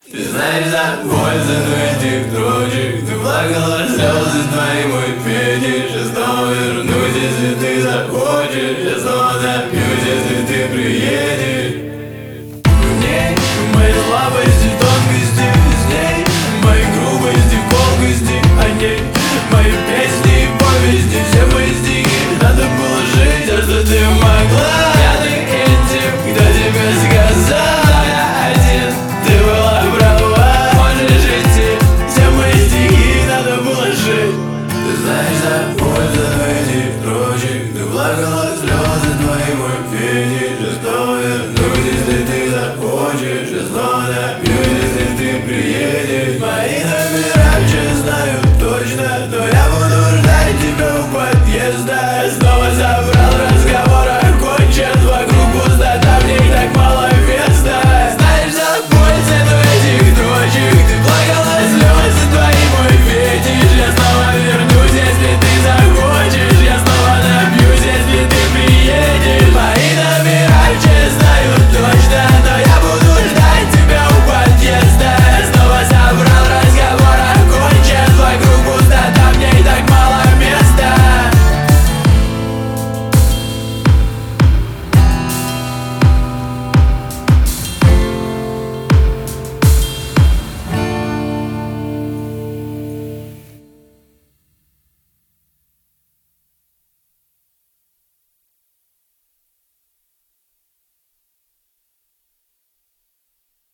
Ты знаешь, за пользу этих дрочек ты плакала, слезы твои мой фетиш. Я снова вернусь, если ты захочешь. Я снова напьюсь, если ты приедешь. В ней мои слабости, тонкости, с ней мои грубости, колкости, о ней мои песни и повести, все мои стихи. Надо было жить, а что ты могла? Я не этим, кто тебе сказал, я один, ты была права. Можешь идти, все мои стихи, надо было жить. Ты знаешь, за пользу этих строчек ты плакала, слезы твои мой фетиш. Я снова вернусь, если ты захочешь. Я снова